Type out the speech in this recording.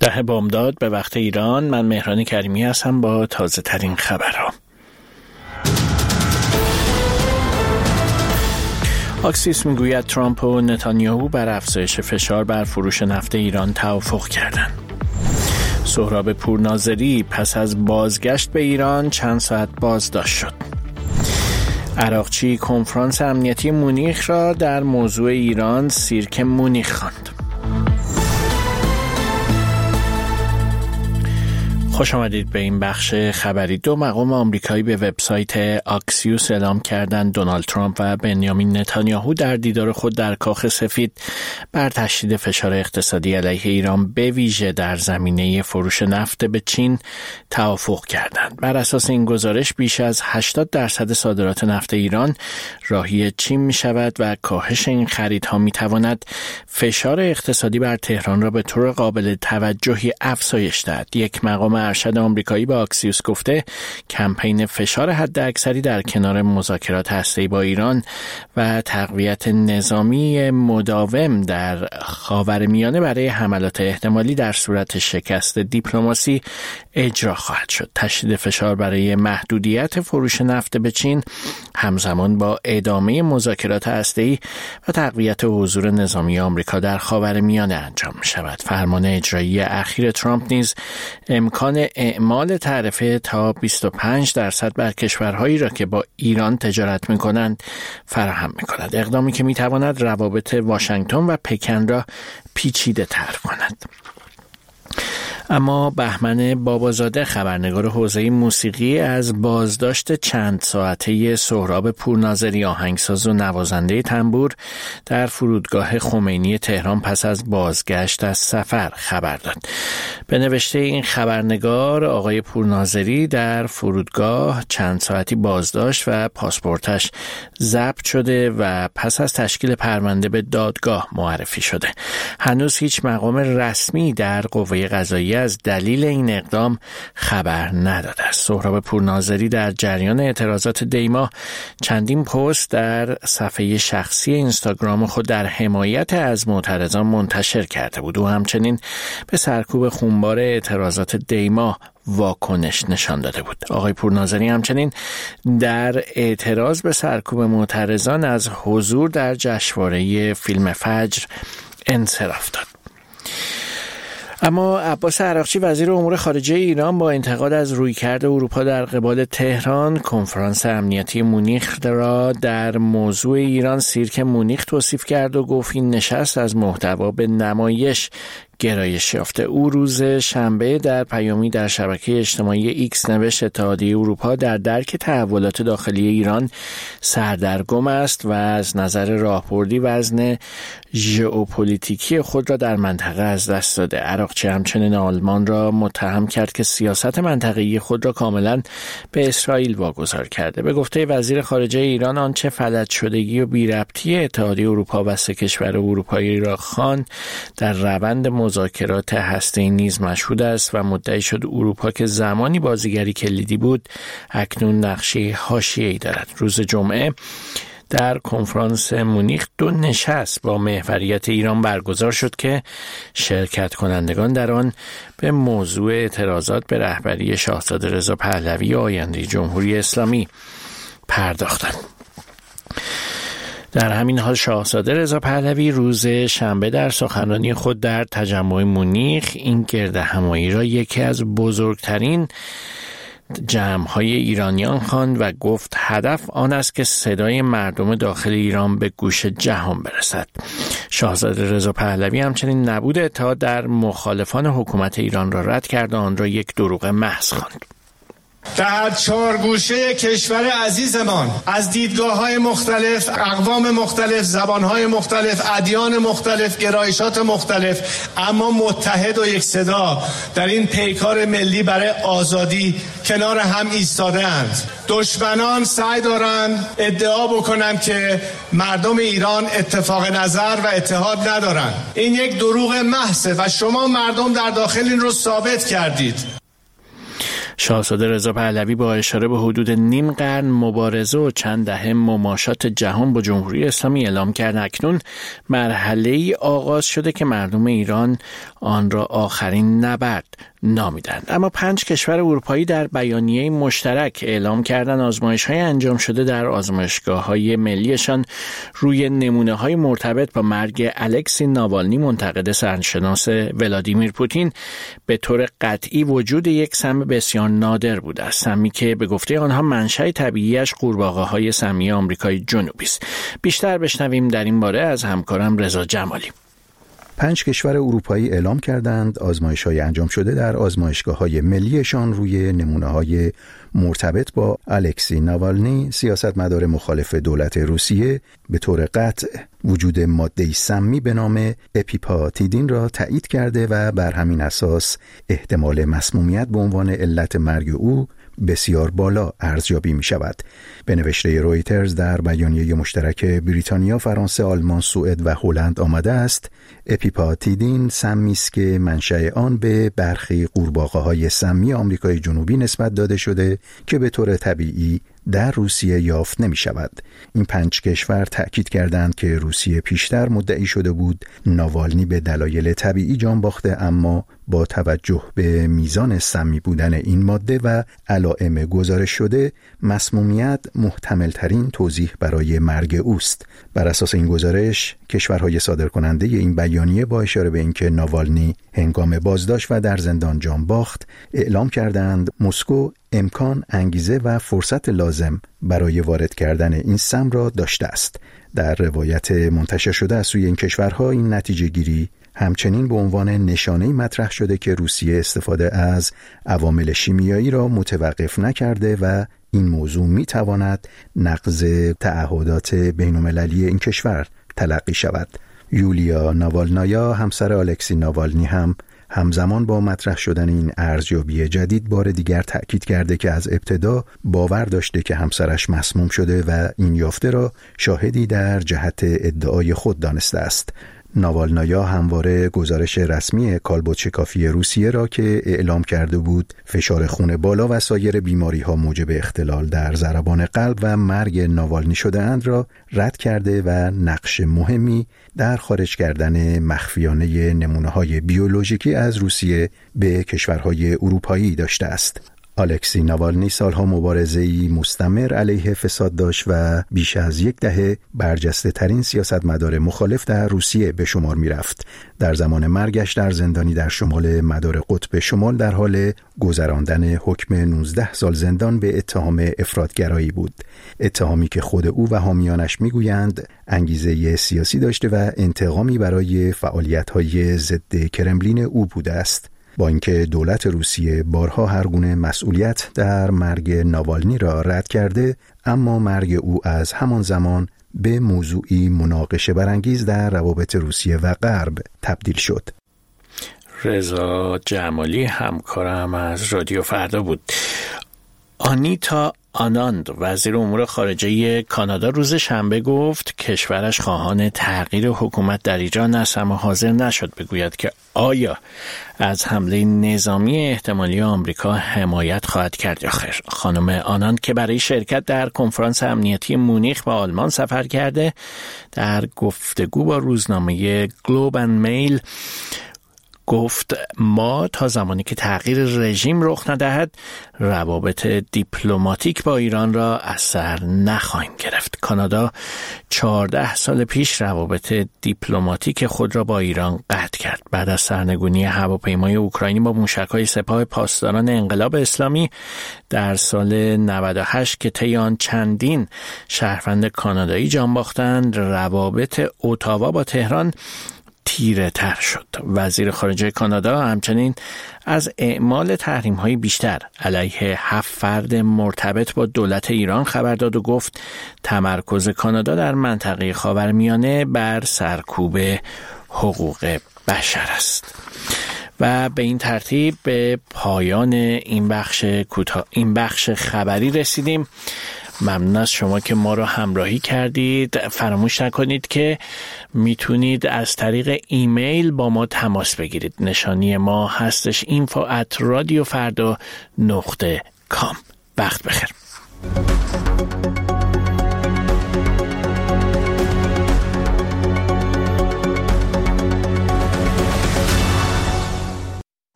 ده بامداد به وقت ایران. من مهران کریمی هستم با تازه ترین خبرها. آکسیوس میگوید ترامپ و نتانیاهو بر افزایش فشار بر فروش نفت ایران توافق کردند. سهراب پورناظری پس از بازگشت به ایران چند ساعت بازداشت شد. عراقچی کنفرانس امنیتی مونیخ را در موضوع ایران سیرک مونیخ خواند. خوش آمدید به این بخش خبری. 2 مقام آمریکایی به وبسایت آکسیوس اعلام کردند دونالد ترامپ و بنیامین نتانیاهو در دیدار خود در کاخ سفید بر تشدید فشار اقتصادی علیه ایران به ویژه در زمینه فروش نفت به چین توافق کردند. بر اساس این گزارش بیش از 80% صادرات نفت ایران راهی چین می شود و کاهش این خریدها می تواند فشار اقتصادی بر تهران را به طور قابل توجهی افزایش دهد. یک مقام ارشد آمریکایی با آکسیوس گفته کمپین فشار حداکثری در کنار مذاکرات هسته‌ای با ایران و تقویت نظامی مداوم در خاورمیانه برای حملات احتمالی در صورت شکست دیپلماسی اجرا خواهد شد. تشدید فشار برای محدودیت فروش نفت به چین همزمان با ادامه مذاکرات هسته‌ای و تقویت حضور نظامی آمریکا در خاورمیانه انجام می شود. فرمان اجرایی اخیر ترامپ نیز امکان اعمال تعرفه تا 25% بر کشورهایی را که با ایران تجارت می‌کنند فراهم می‌کند. اقدامی که می‌تواند روابط واشنگتن و پکن را پیچیده‌تر کند. اما بهمن بابازاده خبرنگار حوزه موسیقی از بازداشت چند ساعته سهراب پورناظری آهنگساز و نوازنده تنبور در فرودگاه خمینی تهران پس از بازگشت از سفر خبر داد. به نوشته این خبرنگار آقای پورناظری در فرودگاه چند ساعتی بازداشت و پاسپورتش ضبط شده و پس از تشکیل پرونده به دادگاه معرفی شده. هنوز هیچ مقام رسمی در قوه قضاییه از دلیل این اقدام خبر نداده است. سهراب پورناظری در جریان اعتراضات دیما چندین پست در صفحه شخصی اینستاگرام خود در حمایت از معترضان منتشر کرده بود. او همچنین به سرکوب خونبار اعتراضات دیما واکنش نشان داده بود. آقای پورناظری همچنین در اعتراض به سرکوب معترضان از حضور در جشنواره فیلم فجر انصراف داد. اما عباس عراقچی وزیر امور خارجه ایران با انتقاد از رویکرد اروپا در قبال تهران کنفرانس امنیتی مونیخ را در موضوع ایران سیرک مونیخ توصیف کرد و گفت این نشست از محتوا به نمایش گرایش یافته. او روز شنبه در پیامی در شبکه اجتماعی ایکس نوشت اتحادیه اروپا در درک تحولات داخلی ایران سردرگم است و از نظر راهبردی وزن ژئوپلیتیکی خود را در منطقه از دست داده. عراقچی همچنین آلمان را متهم کرد که سیاست منطقه‌ای خود را کاملا به اسرائیل واگذار کرده. به گفته وزیر خارجه ایران آنچه فلج شدگی و بی‌ربطی اتحادیه اروپا و 3 کشور اروپایی را خواند در روند مذاکرات هسته‌ای نیز مشهود است و مدعی شد اروپا که زمانی بازیگری کلیدی بود اکنون نقشه حاشیه‌ای دارد. روز جمعه در کنفرانس مونیخ 2 نشست با محوریت ایران برگزار شد که شرکت کنندگان در آن به موضوع اعتراضات به رهبری شاهزاده رضا پهلوی آینده جمهوری اسلامی پرداختند. در همین حال شاهزاده رضا پهلوی روز شنبه در سخنرانی خود در تجمع مونیخ این گردهمایی را یکی از بزرگترین جمع‌های ایرانیان خواند و گفت هدف آن است که صدای مردم داخل ایران به گوش جهان برسد. شاهزاده رضا پهلوی همچنین نبود اتحاد در مخالفان حکومت ایران را رد کرد و آن را یک دروغ محض خواند. در 4 گوشه کشور عزیزمان از دیدگاه‌های مختلف، اقوام مختلف، زبان‌های مختلف، ادیان مختلف، گرایشات مختلف، اما متحد و یک صدا در این پیکار ملی برای آزادی کنار هم ایستاده‌اند. دشمنان سعی دارند ادعا بکنند که مردم ایران اتفاق نظر و اتحاد ندارند. این یک دروغ محض و شما مردم در داخل این رو ثابت کردید. شاهزاده رضا پهلوی با اشاره به حدود نیم قرن مبارزه و چند دهه مماشات جهان با جمهوری اسلامی اعلام کرد اکنون مرحله‌ای آغاز شده که مردم ایران آن را آخرین نبرد نامیدند. اما 5 کشور اروپایی در بیانیه مشترک اعلام کردند آزمایش‌های انجام شده در آزمایشگاه‌های ملیشان روی نمونه‌های مرتبط با مرگ الکسی ناوالنی منتقد سرشناس ولادیمیر پوتین به طور قطعی وجود یک سم بسیار نادر بوده است، سمی که به گفته آنها منشأ طبیعیش قورباغه‌های سمی آمریکای جنوبی است. بیشتر بشنویم در این باره از همکارم رضا جمالی. 5 کشور اروپایی اعلام کردند آزمایش‌های انجام شده در آزمایشگاه‌های ملیشان روی نمونه‌های مرتبط با الکسی ناوالنی، سیاستمدار مخالف دولت روسیه، به طور قطع وجود ماده سمی به نام اپیپاتیدین را تایید کرده و بر همین اساس احتمال مسمومیت به عنوان علت مرگ او بسیار بالا ارزیابی می شود. به نوشته رویترز در بیانیه مشترک بریتانیا، فرانسه، آلمان، سوئد و هلند آمده است اپیپاتیدین سمی است که منشأ آن به برخی قورباغه‌های سمی آمریکای جنوبی نسبت داده شده که به طور طبیعی در روسیه یافت نمی شود. این 5 کشور تأکید کردند که روسیه پیشتر مدعی شده بود ناوالنی به دلایل طبیعی جان باخته، اما با توجه به میزان سمی بودن این ماده و علائم گزارش شده مسمومیت محتمل ترین توضیح برای مرگ اوست. بر اساس این گزارش کشورهای صادرکننده این بیانیه با اشاره به اینکه ناوالنی هنگام بازداشت و در زندان جان باخت اعلام کردند مسکو امکان، انگیزه و فرصت لازم برای وارد کردن این سم را داشته است. در روایت منتشر شده از سوی این کشورها این نتیجه گیری همچنین به عنوان نشانه‌ای مطرح شده که روسیه استفاده از عوامل شیمیایی را متوقف نکرده و این موضوع می‌تواند نقض تعهدات بین‌المللی این کشور تلقی شود. یولیا ناوالنایا، همسر الکسی ناوالنی، هم همزمان با مطرح شدن این ارزیابی جدید بار دیگر تأکید کرده که از ابتدا باور داشته که همسرش مسموم شده و این یافته را شاهدی در جهت ادعای خود دانسته است. ناوالنایا همواره گزارش رسمی کالبد شکافی روسیه را که اعلام کرده بود فشار خون بالا و سایر بیماری‌ها موجب اختلال در ضربان قلب و مرگ ناوالنی شده اند را رد کرده و نقش مهمی در خارج کردن مخفیانه نمونه‌های بیولوژیکی از روسیه به کشورهای اروپایی داشته است. الکسی ناوالنی سالها مبارزه‌ای مستمر علیه فساد داشت و بیش از 10 دهه برجسته ترین سیاستمدار مخالف در روسیه به شمار می رفت. در زمان مرگش در زندانی در شمال مدار قطب شمال در حال گذراندن حکم 19 سال زندان به اتهام افراط‌گرایی بود. اتهامی که خود او و حامیانش می گویند انگیزه سیاسی داشته و انتقامی برای فعالیت‌های ضد کرملین او بوده است. با اینکه دولت روسیه بارها هر گونه مسئولیت در مرگ ناوالنی را رد کرده، اما مرگ او از همان زمان به موضوعی مناقشه برانگیز در روابط روسیه و غرب تبدیل شد. رضا جمالی همکارم از رادیو فردا بود. آنیتا آناند، وزیر امور خارجه کانادا، روز شنبه گفت کشورش خواهان تغییر حکومت در ایران است، اما حاضر نشد بگوید که آیا از حمله نظامی احتمالی آمریکا حمایت خواهد کرد یا خیر. خانم آناند که برای شرکت در کنفرانس امنیتی مونیخ به آلمان سفر کرده، در گفتگو با روزنامه گلوب اند میل گفت ما تا زمانی که تغییر رژیم رخ ندهد روابط دیپلماتیک با ایران را از سر نخواهیم گرفت. کانادا 14 سال پیش روابط دیپلماتیک خود را با ایران قطع کرد. بعد از سرنگونی هواپیمای اوکراینی با موشک‌های سپاه پاسداران انقلاب اسلامی در سال 98 که طی آن چندین شهروند کانادایی جان باختند، روابط اتاوا با تهران تیره تر شد. وزیر خارجه کانادا همچنین از اعمال تحریم‌های بیشتر علیه 7 فرد مرتبط با دولت ایران خبر داد و گفت تمرکز کانادا در منطقه خاورمیانه بر سرکوب حقوق بشر است. و به این ترتیب به پایان این بخش خبری رسیدیم. ممنون از شما که ما رو همراهی کردید. فراموش نکنید که میتونید از طریق ایمیل با ما تماس بگیرید. نشانی ما هستش info@radiofarda.com. وقت بخیر.